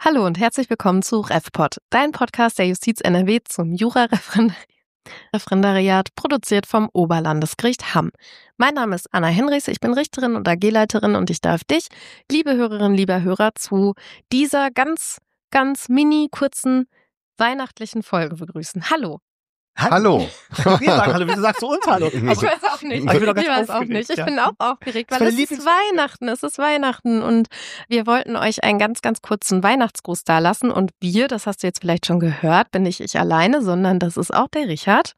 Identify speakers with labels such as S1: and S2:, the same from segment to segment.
S1: Hallo und herzlich willkommen zu RefPod, dein Podcast der Justiz NRW zum Jura-Referendariat, produziert vom Oberlandesgericht Hamm. Mein Name ist Anna Henrichs, ich bin Richterin und AG-Leiterin und ich darf dich, liebe Hörerinnen, lieber Hörer, zu dieser ganz mini kurzen weihnachtlichen Folge begrüßen. Hallo.
S2: Hallo.
S3: Wir sagen Hallo, wieso sagst du uns Hallo?
S1: Ich weiß auch nicht. Ich bin auch aufgeregt, weil es ist Weihnachten und wir wollten euch einen ganz kurzen Weihnachtsgruß da lassen und wir, das hast du jetzt vielleicht schon gehört, bin nicht ich alleine, sondern das ist auch der Richard.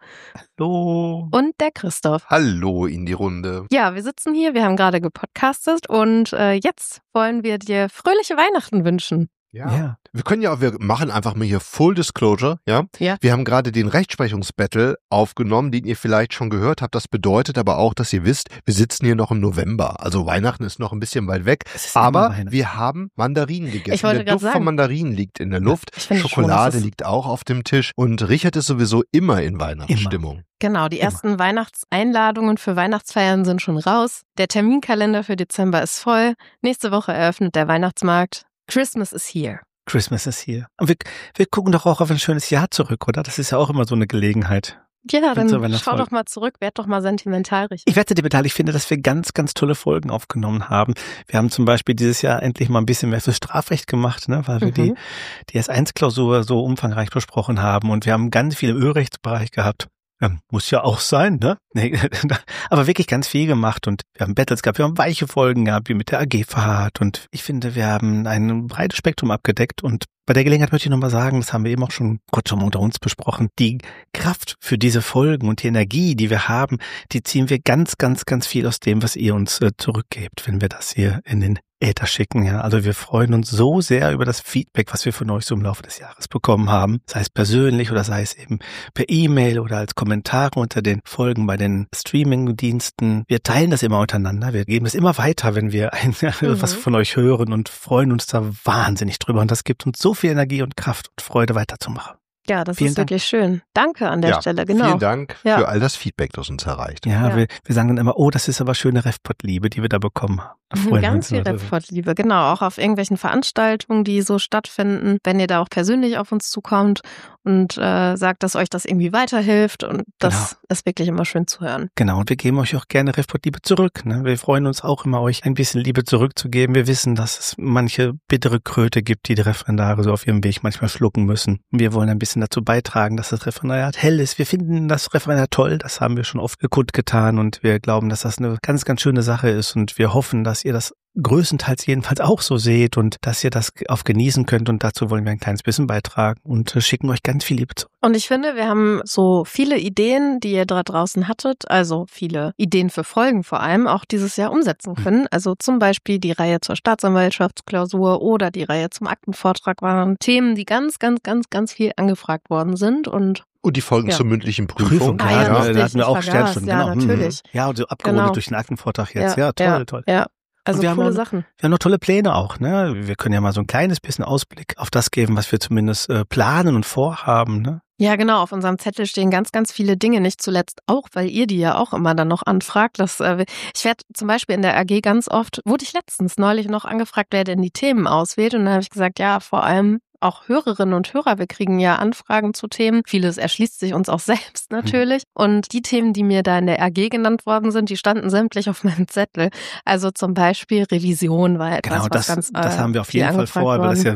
S3: Hallo.
S1: Und der Christoph.
S2: Hallo in die Runde.
S1: Ja, wir sitzen hier, wir haben gerade gepodcastet und jetzt wollen wir dir fröhliche Weihnachten wünschen.
S2: Ja. Wir machen einfach mal hier Full Disclosure, ja?
S1: Ja.
S2: Wir haben gerade den Rechtsprechungsbattle aufgenommen, den ihr vielleicht schon gehört habt. Das bedeutet aber auch, dass ihr wisst, wir sitzen hier noch im November. Also Weihnachten ist noch ein bisschen weit weg. Aber wir haben Mandarinen gegessen. Der Duft von Mandarinen liegt in der Luft. Schokolade liegt auch auf dem Tisch. Und Richard ist sowieso immer in Weihnachtsstimmung.
S1: Immer. Genau, die ersten Weihnachtseinladungen für Weihnachtsfeiern sind schon raus. Der Terminkalender für Dezember ist voll. Nächste Woche eröffnet der Weihnachtsmarkt. Christmas is here.
S3: Christmas is here. Und wir gucken doch auch auf ein schönes Jahr zurück, oder? Das ist ja auch immer so eine Gelegenheit.
S1: Ja, dann schau doch mal zurück, werd doch mal sentimental, richtig.
S3: Ich werde sentimental, ich finde, dass wir ganz tolle Folgen aufgenommen haben. Wir haben zum Beispiel dieses Jahr endlich mal ein bisschen mehr fürs Strafrecht gemacht, ne, weil wir die S1-Klausur so umfangreich besprochen haben und wir haben ganz viel im Ölrechtsbereich gehabt. Muss ja auch sein, ne? Nee, aber wirklich ganz viel gemacht und wir haben Battles gehabt, wir haben weiche Folgen gehabt, wie mit der AG-Fahrt und ich finde, wir haben ein breites Spektrum abgedeckt und bei der Gelegenheit möchte ich nochmal sagen, das haben wir eben auch schon kurz schon unter uns besprochen, die Kraft für diese Folgen und die Energie, die wir haben, die ziehen wir ganz viel aus dem, was ihr uns zurückgebt, wenn wir das hier in den Äther schicken, ja. Also wir freuen uns so sehr über das Feedback, was wir von euch so im Laufe des Jahres bekommen haben. Sei es persönlich oder sei es eben per E-Mail oder als Kommentare unter den Folgen bei den Streaming-Diensten. Wir teilen das immer untereinander. Wir geben es immer weiter, wenn wir was von euch hören und freuen uns da wahnsinnig drüber. Und das gibt uns so viel Energie und Kraft und Freude weiterzumachen.
S1: Ja, das ist wirklich schön. Danke an der Stelle, genau.
S2: Vielen Dank für all das Feedback, das uns erreicht.
S3: Ja. Wir sagen dann immer, das ist aber schöne RefPod-Liebe, die wir da bekommen haben.
S1: Ganz viel RefPod-Liebe, genau. Auch auf irgendwelchen Veranstaltungen, die so stattfinden, wenn ihr da auch persönlich auf uns zukommt und sagt, dass euch das irgendwie weiterhilft und das ist wirklich immer schön zu hören.
S3: Genau, und wir geben euch auch gerne RefPod-Liebe zurück. Ne? Wir freuen uns auch immer, euch ein bisschen Liebe zurückzugeben. Wir wissen, dass es manche bittere Kröte gibt, die Referendare so auf ihrem Weg manchmal schlucken müssen. Wir wollen ein bisschen dazu beitragen, dass das Referendariat hell ist. Wir finden das Referendariat toll, das haben wir schon oft kundgetan und wir glauben, dass das eine ganz schöne Sache ist und wir hoffen, dass ihr das größtenteils jedenfalls auch so seht und dass ihr das auf genießen könnt und dazu wollen wir ein kleines bisschen beitragen und schicken euch ganz viel Liebe zurück.
S1: Und ich finde, wir haben so viele Ideen, die ihr da draußen hattet, also viele Ideen für Folgen vor allem, auch dieses Jahr umsetzen können. Also zum Beispiel die Reihe zur Staatsanwaltschaftsklausur oder die Reihe zum Aktenvortrag waren Themen, die ganz viel angefragt worden sind und
S2: die Folgen zur mündlichen Prüfung.
S3: Da hatten wir auch Sternstunden.
S1: Ja, natürlich.
S3: Ja, und so abgerundet durch den Aktenvortrag jetzt. Ja, toll.
S1: Ja. Also coole
S3: Sachen. Wir haben noch tolle Pläne auch, ne? Wir können ja mal so ein kleines bisschen Ausblick auf das geben, was wir zumindest planen und vorhaben, ne?
S1: Ja, genau. Auf unserem Zettel stehen ganz viele Dinge, nicht zuletzt auch, weil ihr die ja auch immer dann noch anfragt. Ich werde zum Beispiel in der AG ganz oft, wurde ich letztens neulich noch angefragt, wer denn die Themen auswählt. Und dann habe ich gesagt, ja, vor allem auch Hörerinnen und Hörer, wir kriegen ja Anfragen zu Themen. Vieles erschließt sich uns auch selbst natürlich. Und die Themen, die mir da in der AG genannt worden sind, die standen sämtlich auf meinem Zettel. Also zum Beispiel Revision war etwas,
S3: das haben wir auf jeden Fall vor, weil das ja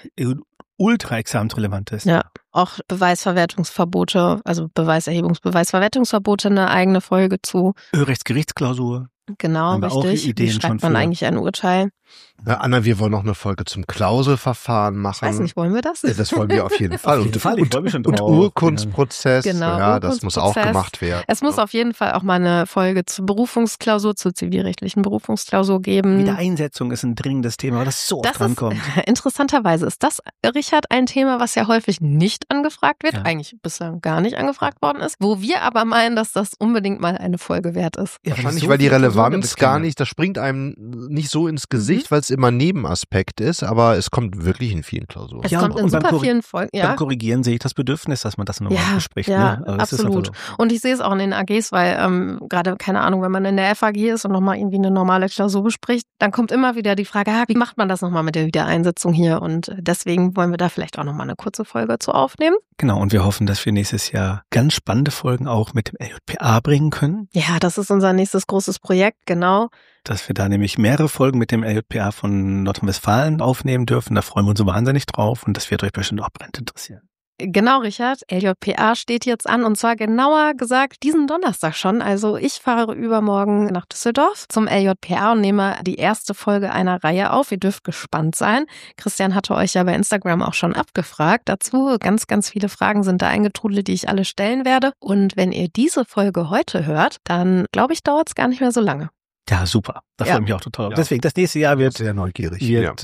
S3: ultra examensrelevant ist.
S1: Ja, auch Beweisverwertungsverbote, also Beweiserhebungsbeweisverwertungsverbote, eine eigene Folge zu.
S3: Ölrechtsgerichtsklausur.
S1: Genau, richtig. Wie schreibt man eigentlich ein Urteil?
S2: Ja, Anna, wir wollen noch eine Folge zum Klauselverfahren machen.
S1: Ich weiß nicht, wollen wir das?
S2: Ja, das wollen wir auf jeden Fall.
S3: Ich freue mich schon drauf.
S2: Und Urkundsprozess,
S1: genau,
S2: das muss auch gemacht werden.
S1: Es muss auf jeden Fall auch mal eine Folge zur Berufungsklausur, zur zivilrechtlichen Berufungsklausur geben.
S3: Wiedereinsetzung ist ein dringendes Thema, weil das so oft drankommt.
S1: Interessanterweise ist das, Richard, ein Thema, was ja häufig nicht angefragt wird, eigentlich bislang gar nicht angefragt worden ist, wo wir aber meinen, dass das unbedingt mal eine Folge wert ist.
S2: Ja, wahrscheinlich, weil die Relevanz Relevanz gar nicht, das springt einem nicht so ins Gesicht, weil es immer Nebenaspekt ist, aber es kommt wirklich in vielen Klausuren.
S1: Es kommt in super vielen Folgen. Ja.
S3: Beim Korrigieren sehe ich das Bedürfnis, dass man das nochmal bespricht.
S1: Ja,
S3: ne?
S1: absolut. Und ich sehe es auch in den AGs, weil gerade, keine Ahnung, wenn man in der FAG ist und nochmal irgendwie eine normale Klausur bespricht, dann kommt immer wieder die Frage, wie macht man das nochmal mit der Wiedereinsetzung hier? Und deswegen wollen wir da vielleicht auch nochmal eine kurze Folge zu aufnehmen.
S3: Genau, und wir hoffen, dass wir nächstes Jahr ganz spannende Folgen auch mit dem LJPA bringen können.
S1: Ja, das ist unser nächstes großes Projekt, genau.
S3: Dass wir da nämlich mehrere Folgen mit dem LJPA von Nordrhein-Westfalen aufnehmen dürfen. Da freuen wir uns so wahnsinnig drauf und das wird euch bestimmt auch brennend interessieren.
S1: Genau, Richard. LJPA steht jetzt an und zwar genauer gesagt diesen Donnerstag schon. Also ich fahre übermorgen nach Düsseldorf zum LJPA und nehme die erste Folge einer Reihe auf. Ihr dürft gespannt sein. Christian hatte euch ja bei Instagram auch schon abgefragt dazu. Ganz, ganz viele Fragen sind da eingetrudelt, die ich alle stellen werde. Und wenn ihr diese Folge heute hört, dann glaube ich, dauert es gar nicht mehr so lange.
S3: Ja, super. Da freue ich mich auch total drauf. Deswegen, das nächste Jahr wird
S2: sehr neugierig.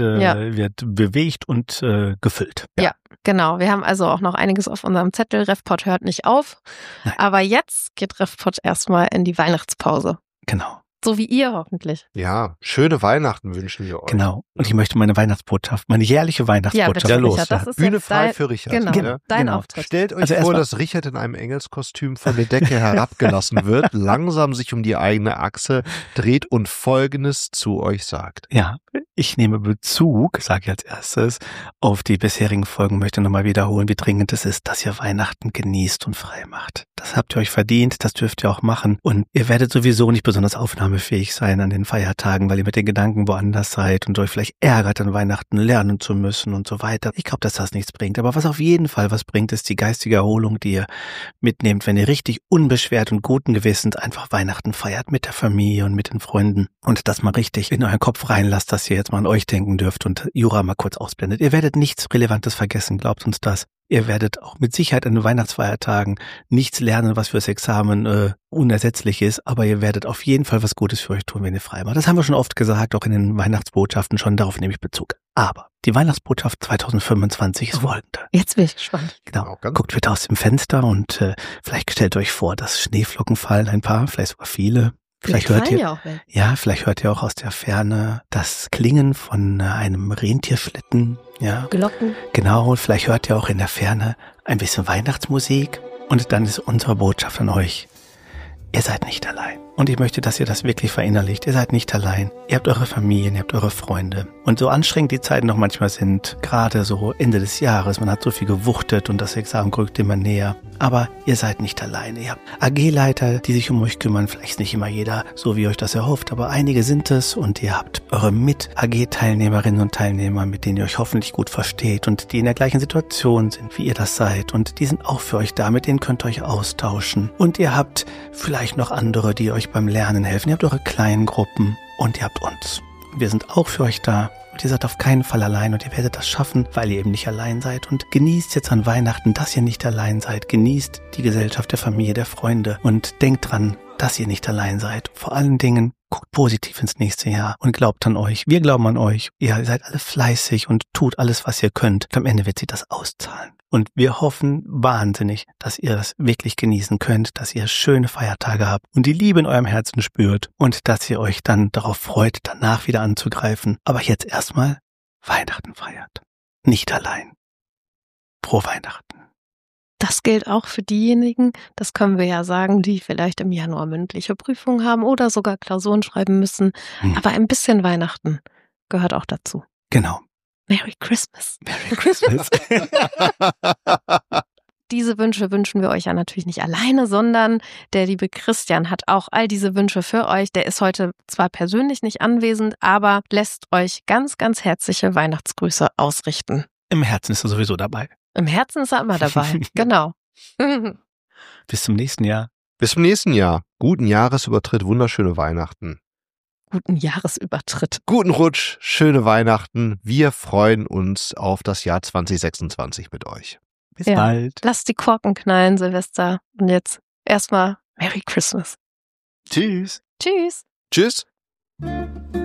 S3: Wird bewegt und gefüllt.
S1: Ja, genau. Wir haben also auch noch einiges auf unserem Zettel. RevPod hört nicht auf. Nein. Aber jetzt geht RevPod erstmal in die Weihnachtspause.
S3: Genau.
S1: So wie ihr hoffentlich.
S2: Ja, schöne Weihnachten wünschen wir euch.
S3: Genau. Und ich möchte meine Weihnachtsbotschaft, meine jährliche Weihnachtsbotschaft
S2: loswerden. Bühne frei für Richard.
S1: Genau, dein Auftritt.
S2: Stellt euch vor, dass Richard in einem Engelskostüm von der Decke herabgelassen wird, langsam sich um die eigene Achse dreht und Folgendes zu euch sagt.
S3: Ja, ich nehme Bezug, sage ich als erstes, auf die bisherigen Folgen, möchte nochmal wiederholen, wie dringend es ist, dass ihr Weihnachten genießt und frei macht. Das habt ihr euch verdient, das dürft ihr auch machen. Und ihr werdet sowieso nicht besonders aufnahmefähig sein an den Feiertagen, weil ihr mit den Gedanken woanders seid und euch vielleicht ärgert, an Weihnachten lernen zu müssen und so weiter. Ich glaube, dass das nichts bringt. Aber was auf jeden Fall was bringt, ist die geistige Erholung, die ihr mitnehmt, wenn ihr richtig unbeschwert und guten Gewissens einfach Weihnachten feiert mit der Familie und mit den Freunden und das mal richtig in euren Kopf reinlasst, dass ihr jetzt mal an euch denken dürft und Jura mal kurz ausblendet. Ihr werdet nichts Relevantes vergessen, glaubt uns das. Ihr werdet auch mit Sicherheit an den Weihnachtsfeiertagen nichts lernen, was fürs Examen unersetzlich ist, aber ihr werdet auf jeden Fall was Gutes für euch tun, wenn ihr frei macht. Das haben wir schon oft gesagt, auch in den Weihnachtsbotschaften schon, darauf nehme ich Bezug. Aber die Weihnachtsbotschaft 2025 ist folgende.
S1: Jetzt bin ich gespannt.
S3: Genau. Guckt wieder aus dem Fenster und vielleicht stellt euch vor, dass Schneeflocken fallen, ein paar, vielleicht sogar viele. Vielleicht hört ihr auch aus der Ferne das Klingen von einem Rentierschlitten. Ja.
S1: Glocken.
S3: Genau, vielleicht hört ihr auch in der Ferne ein bisschen Weihnachtsmusik. Und dann ist unsere Botschaft an euch: Ihr seid nicht allein. Und ich möchte, dass ihr das wirklich verinnerlicht. Ihr seid nicht allein. Ihr habt eure Familien, ihr habt eure Freunde. Und so anstrengend die Zeiten noch manchmal sind, gerade so Ende des Jahres, man hat so viel gewuchtet und das Examen rückt immer näher. Aber ihr seid nicht allein. Ihr habt AG-Leiter, die sich um euch kümmern. Vielleicht ist nicht immer jeder so, wie ihr euch das erhofft, aber einige sind es. Und ihr habt eure Mit-AG-Teilnehmerinnen und Teilnehmer, mit denen ihr euch hoffentlich gut versteht und die in der gleichen Situation sind, wie ihr das seid. Und die sind auch für euch da, mit denen könnt ihr euch austauschen. Und ihr habt vielleicht noch andere, die euch beim Lernen helfen. Ihr habt eure kleinen Gruppen und ihr habt uns. Wir sind auch für euch da. Und ihr seid auf keinen Fall allein und ihr werdet das schaffen, weil ihr eben nicht allein seid. Und genießt jetzt an Weihnachten, dass ihr nicht allein seid. Genießt die Gesellschaft der Familie, der Freunde und denkt dran, dass ihr nicht allein seid. Vor allen Dingen guckt positiv ins nächste Jahr und glaubt an euch. Wir glauben an euch. Ihr seid alle fleißig und tut alles, was ihr könnt. Und am Ende wird sich das auszahlen. Und wir hoffen wahnsinnig, dass ihr das wirklich genießen könnt, dass ihr schöne Feiertage habt und die Liebe in eurem Herzen spürt und dass ihr euch dann darauf freut, danach wieder anzugreifen. Aber jetzt erstmal Weihnachten feiert. Nicht allein. Frohe Weihnachten.
S1: Das gilt auch für diejenigen, das können wir ja sagen, die vielleicht im Januar mündliche Prüfungen haben oder sogar Klausuren schreiben müssen. Aber ein bisschen Weihnachten gehört auch dazu.
S3: Genau.
S1: Merry Christmas.
S3: Merry Christmas.
S1: Diese Wünsche wünschen wir euch ja natürlich nicht alleine, sondern der liebe Christian hat auch all diese Wünsche für euch. Der ist heute zwar persönlich nicht anwesend, aber lässt euch ganz, ganz herzliche Weihnachtsgrüße ausrichten.
S3: Im Herzen ist er sowieso dabei.
S1: Im Herzen ist er immer dabei, genau.
S3: Bis zum nächsten Jahr.
S2: Bis zum nächsten Jahr. Guten Jahresübertritt, wunderschöne Weihnachten.
S1: Guten Jahresübertritt.
S2: Guten Rutsch, schöne Weihnachten. Wir freuen uns auf das Jahr 2026 mit euch.
S3: Bis bald.
S1: Lasst die Korken knallen, Silvester. Und jetzt erstmal Merry Christmas.
S3: Tschüss.
S1: Tschüss.
S2: Tschüss.